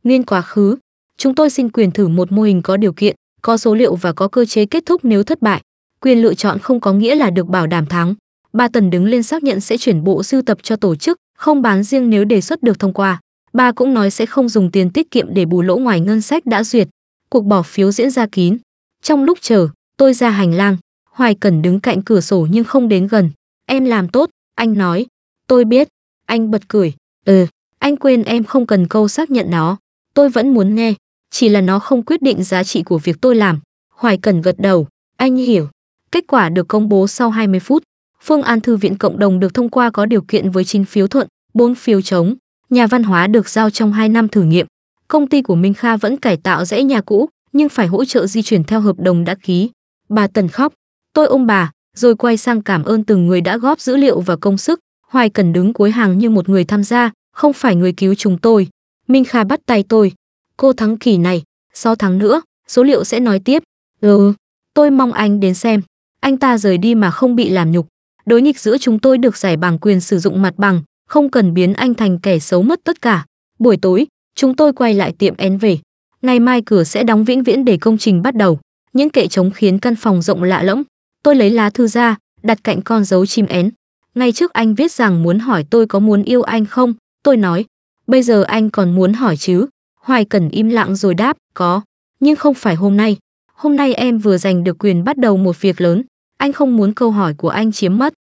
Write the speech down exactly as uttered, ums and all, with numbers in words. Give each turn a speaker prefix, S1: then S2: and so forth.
S1: Nguyên quá khứ. Chúng tôi xin quyền thử một mô hình có điều kiện, có số liệu và có cơ chế kết thúc nếu thất bại. Quyền lựa chọn không có nghĩa là được bảo đảm thắng. Bà Tần đứng lên xác nhận sẽ chuyển bộ sưu tập cho tổ chức, không bán riêng nếu đề xuất được thông qua. Bà cũng nói sẽ không dùng tiền tiết kiệm để bù lỗ ngoài ngân sách đã duyệt. Cuộc bỏ phiếu diễn ra kín. Trong lúc chờ, tôi ra hành lang. Hoài Cẩn đứng cạnh cửa sổ nhưng không đến gần. Em làm tốt, anh nói. Tôi biết. Anh bật cười. Ừ, anh quên em không cần câu xác nhận nó. Tôi vẫn muốn nghe. Chỉ là nó không quyết định giá trị của việc tôi làm. Hoài Cẩn gật đầu. Anh hiểu. Kết quả được công bố sau hai mươi phút. Phương án thư viện cộng đồng được thông qua có điều kiện với chín phiếu thuận, bốn phiếu chống. Nhà văn hóa được giao trong hai năm thử nghiệm. Công ty của Minh Kha vẫn cải tạo dãy nhà cũ, nhưng phải hỗ trợ di chuyển theo hợp đồng đã ký. Bà Tần khóc. Tôi ôm bà, rồi quay sang cảm ơn từng người đã góp dữ liệu và công sức. Hoài Cẩn đứng cuối hàng như một người tham gia, không phải người cứu chúng tôi. Minh Kha bắt tay tôi. Cô thắng kỳ này, sáu tháng nữa, số liệu sẽ nói tiếp. Ừ, tôi mong anh đến xem. Anh ta rời đi mà không bị làm nhục. Đối nghịch giữa chúng tôi được giải bằng quyền sử dụng mặt bằng, không cần biến anh thành kẻ xấu mất tất cả. Buổi tối, chúng tôi quay lại tiệm én về. Ngày mai cửa sẽ đóng vĩnh viễn để công trình bắt đầu. Những kệ trống khiến căn phòng rộng lạ lẫm. Tôi lấy lá thư ra, đặt cạnh con dấu chim én. Ngày trước anh viết rằng muốn hỏi tôi có muốn yêu anh không. Tôi nói, bây giờ anh còn muốn hỏi chứ. Hoài Cẩn im lặng rồi đáp, có. Nhưng không phải hôm nay. Hôm nay em vừa giành được quyền bắt đầu một việc lớn. Anh không muốn câu hỏi của anh chiếm mất.